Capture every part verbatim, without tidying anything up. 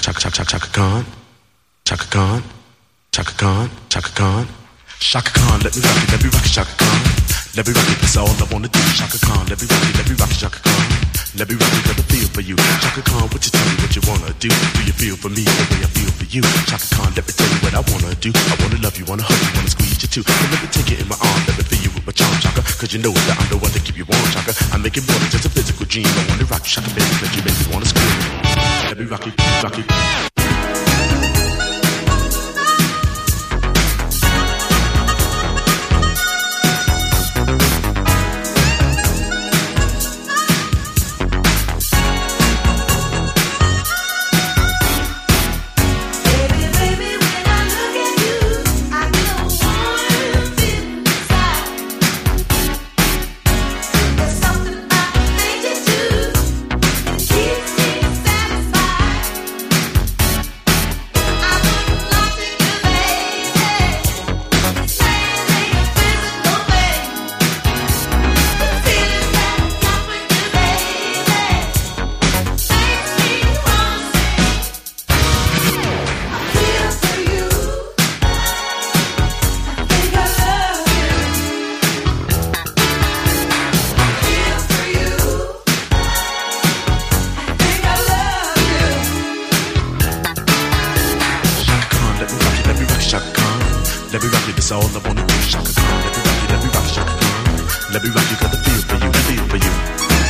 Chaka Chaka Chaka Khan, Chaka Khan, Chaka Khan, Chaka Khan, Chaka Khan. Let me rock it, let me rock it, Chaka Khan. Let me rock it, that's all I wanna do. Chaka Khan, let me rock it, let me rock it, Chaka Khan. Let me rock it, got a feel for you. Chaka Khan, what you tell me what you wanna do? Do you feel for me the way I feel for you? Chaka Khan, let me tell you what I wanna do. I wanna love you, wanna hug you, wanna squeeze you too. And let me take it in my arm, let me feel you with my charm, Chaka. Cause you know that I'm the one to keep you warm, Chaka. I make it more than just a physical dream. I wanna rock you, Chaka, baby, make you make me wanna scream. Let me rock it, rock it. Let me rock you, that's all I wanna do. Chaka Khan, let me rock you, let me rock you, Chaka Khan. Let me rock you, got the feel for you, feel for you.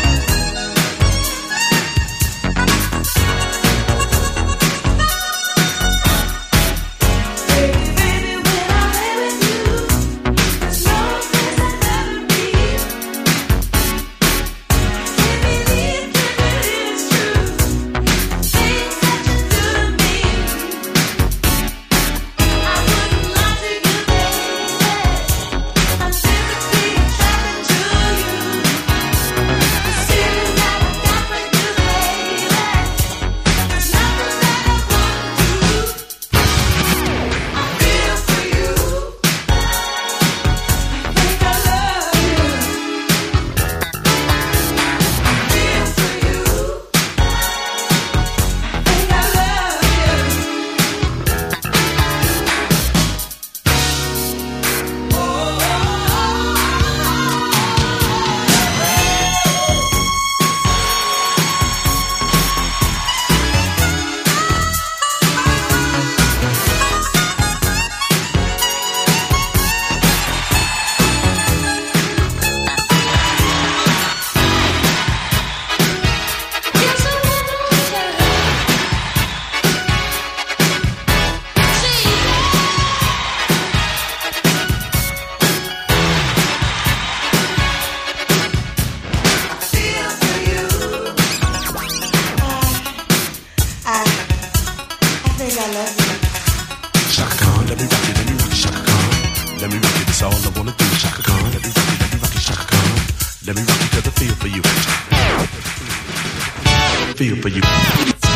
Chaka Khan, let me rock you, let me rock you, Chaka Khan. Let me rock you, that's all I wanna do. Chaka Khan, let me rock you, let me rock you, Chaka Khan. Let me rock you, cause I feel for you. Feel for you.